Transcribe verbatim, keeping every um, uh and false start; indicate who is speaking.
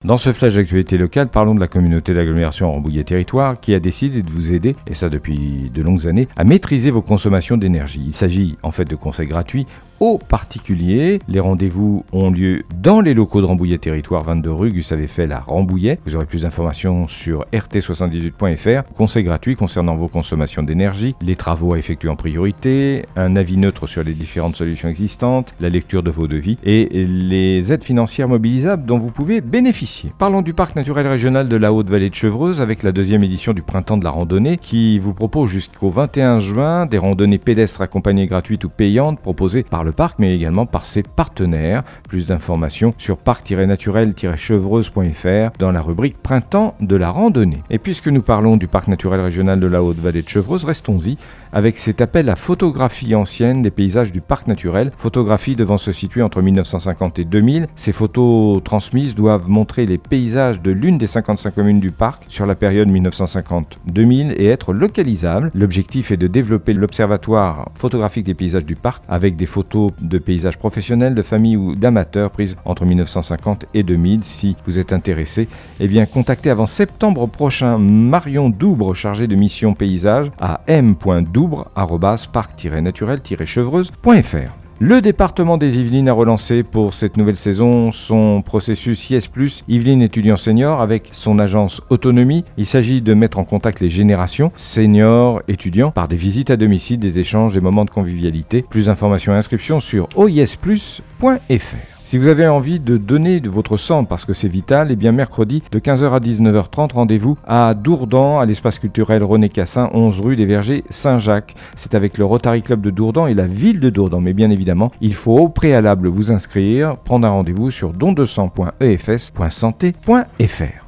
Speaker 1: Dans ce flash d'actualité locale, parlons de la communauté d'agglomération Rambouillet Territoire qui a décidé de vous aider, et ça depuis de longues années, à maîtriser vos consommations d'énergie. Il s'agit en fait de conseils gratuits aux particuliers. Les rendez-vous ont lieu dans les locaux de Rambouillet Territoire, vingt-deux rue Gustave Eiffel à Rambouillet. Vous aurez plus d'informations sur r t soixante-dix-huit point f r. Conseils gratuits concernant vos consommations d'énergie, les travaux à effectuer en priorité, un avis neutre sur les différentes solutions existantes, la lecture de vos devis et les aides financières mobilisables dont vous pouvez bénéficier. Parlons du parc naturel régional de la Haute-Vallée de Chevreuse avec la deuxième édition du Printemps de la randonnée qui vous propose jusqu'au vingt et un juin des randonnées pédestres accompagnées gratuites ou payantes proposées par le parc mais également par ses partenaires. Plus d'informations sur parc tiret naturel tiret chevreuse point f r dans la rubrique Printemps de la randonnée. Et puisque nous parlons du parc naturel régional de la Haute-Vallée de Chevreuse, restons-y avec cet appel à photographie ancienne des paysages du parc naturel. Photographie devant se situer entre mille neuf cent cinquante et deux mille. Ces photos transmises doivent montrer les paysages de l'une des cinquante-cinq communes du parc sur la période mille neuf cent cinquante à deux mille et être localisables. L'objectif est de développer l'observatoire photographique des paysages du parc avec des photos de paysages professionnels, de famille ou d'amateurs prises entre mille neuf cent cinquante et deux mille. Si vous êtes intéressé, eh bien contactez avant septembre prochain Marion Doubre, chargée de mission paysage à m point doubre arobase parc tiret naturel tiret chevreuse point f r. Le département des Yvelines a relancé pour cette nouvelle saison son processus Yes Plus Yvelines étudiants seniors avec son agence Autonomie. Il s'agit de mettre en contact les générations seniors, étudiants par des visites à domicile, des échanges, des moments de convivialité. Plus d'informations et inscriptions sur o yes plus point f r. Si vous avez envie de donner de votre sang parce que c'est vital, eh bien mercredi de quinze heures à dix-neuf heures trente, rendez-vous à Dourdan, à l'espace culturel René Cassin, onze rue des Vergers Saint-Jacques. C'est avec le Rotary Club de Dourdan et la ville de Dourdan. Mais bien évidemment, il faut au préalable vous inscrire, prendre un rendez-vous sur don de sang point e f s point santé point f r.